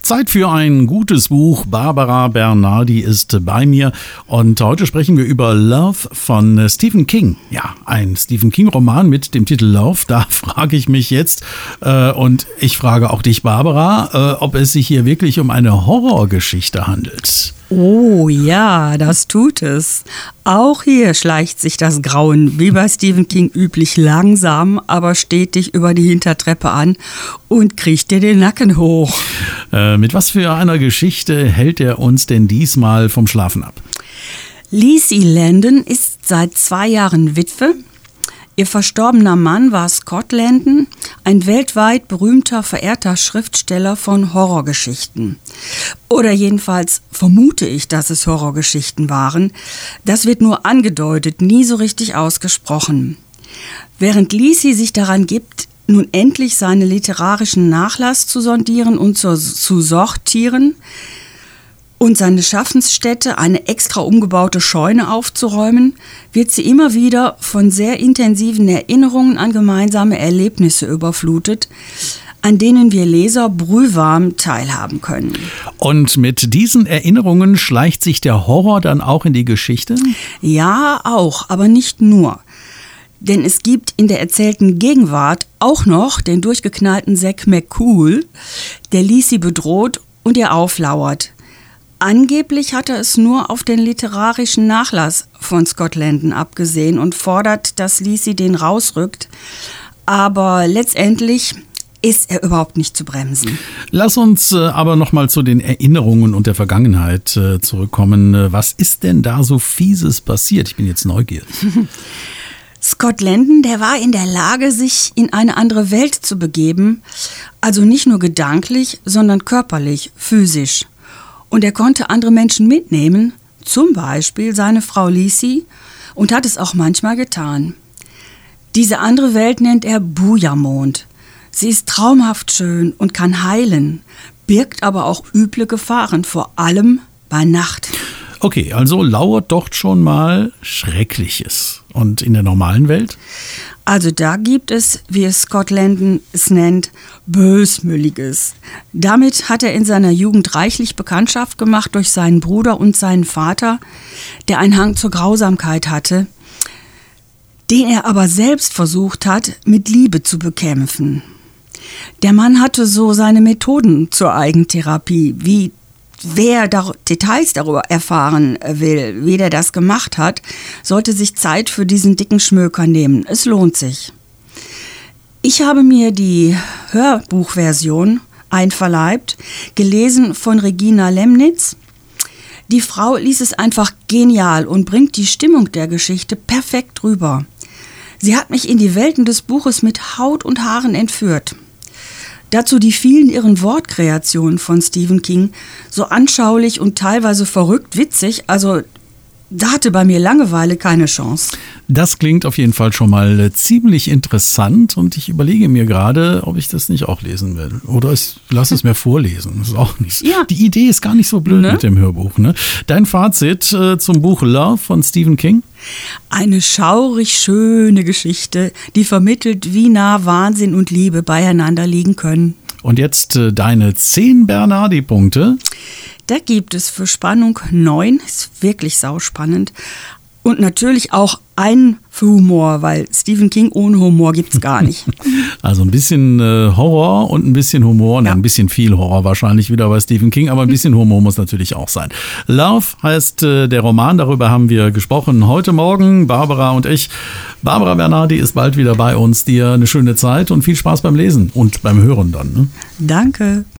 Zeit für ein gutes Buch. Barbara Bernardi ist bei mir und heute sprechen wir über Love von Stephen King. Ja, ein Stephen King-Roman mit dem Titel Love. Da frage ich mich jetzt und ich frage auch dich, Barbara, ob es sich hier wirklich um eine Horrorgeschichte handelt. Oh ja, das tut es. Auch hier schleicht sich das Grauen, wie bei Stephen King üblich, langsam, aber stetig über die Hintertreppe an und kriecht dir den Nacken hoch. Mit was für einer Geschichte hält er uns denn diesmal vom Schlafen ab? Lizzie Landon ist seit 2 Jahren Witwe. Ihr verstorbener Mann war Scott Landon, ein weltweit berühmter, verehrter Schriftsteller von Horrorgeschichten. Oder jedenfalls vermute ich, dass es Horrorgeschichten waren. Das wird nur angedeutet, nie so richtig ausgesprochen. Während Lizzie sich daran gibt, nun endlich seinen literarischen Nachlass zu sondieren und zu sortieren und seine Schaffensstätte, eine extra umgebaute Scheune aufzuräumen, wird sie immer wieder von sehr intensiven Erinnerungen an gemeinsame Erlebnisse überflutet, an denen wir Leser brühwarm teilhaben können. Und mit diesen Erinnerungen schleicht sich der Horror dann auch in die Geschichte? Ja, auch, aber nicht nur. Denn es gibt in der erzählten Gegenwart auch noch den durchgeknallten Zack McCool, der Lizzie bedroht und ihr auflauert. Angeblich hat er es nur auf den literarischen Nachlass von Scott Landon abgesehen und fordert, dass Lizzie den rausrückt. Aber letztendlich ist er überhaupt nicht zu bremsen. Lass uns aber nochmal zu den Erinnerungen und der Vergangenheit zurückkommen. Was ist denn da so Fieses passiert? Ich bin jetzt neugierig. Scott Landon, der war in der Lage, sich in eine andere Welt zu begeben. Also nicht nur gedanklich, sondern körperlich, physisch. Und er konnte andere Menschen mitnehmen, zum Beispiel seine Frau Lizzie, und hat es auch manchmal getan. Diese andere Welt nennt er Bujamond. Sie ist traumhaft schön und kann heilen, birgt aber auch üble Gefahren, vor allem bei Nacht. Okay, also lauert doch schon mal Schreckliches. Und in der normalen Welt? Also da gibt es, wie es Scott Landon es nennt, Bösmülliges. Damit hat er in seiner Jugend reichlich Bekanntschaft gemacht durch seinen Bruder und seinen Vater, der einen Hang zur Grausamkeit hatte, den er aber selbst versucht hat, mit Liebe zu bekämpfen. Der Mann hatte so seine Methoden zur Eigentherapie, wie wer Details darüber erfahren will, wie der das gemacht hat, sollte sich Zeit für diesen dicken Schmöker nehmen. Es lohnt sich. Ich habe mir die Hörbuchversion einverleibt, gelesen von Regina Lemnitz. Die Frau liest es einfach genial und bringt die Stimmung der Geschichte perfekt rüber. Sie hat mich in die Welten des Buches mit Haut und Haaren entführt. Dazu die vielen irren Wortkreationen von Stephen King, so anschaulich und teilweise verrückt witzig, also da hatte bei mir Langeweile keine Chance. Das klingt auf jeden Fall schon mal ziemlich interessant und ich überlege mir gerade, ob ich das nicht auch lesen will. Oder ich lasse es mir vorlesen. Das ist auch nicht so. Ja. Die Idee ist gar nicht so blöd mit dem Hörbuch. Ne? Dein Fazit zum Buch Love von Stephen King? Eine schaurig schöne Geschichte, die vermittelt, wie nah Wahnsinn und Liebe beieinander liegen können. Und jetzt deine 10 Bernardi-Punkte. Da gibt es für Spannung 9, ist wirklich sauspannend. Und natürlich auch einen für Humor, weil Stephen King ohne Humor gibt's gar nicht. Also ein bisschen Horror und ein bisschen Humor, ja. Ein bisschen viel Horror wahrscheinlich wieder bei Stephen King, aber ein bisschen Humor muss natürlich auch sein. Love heißt der Roman, darüber haben wir gesprochen heute Morgen, Barbara und ich. Barbara Bernardi ist bald wieder bei uns. Dir eine schöne Zeit und viel Spaß beim Lesen und beim Hören dann. Ne? Danke.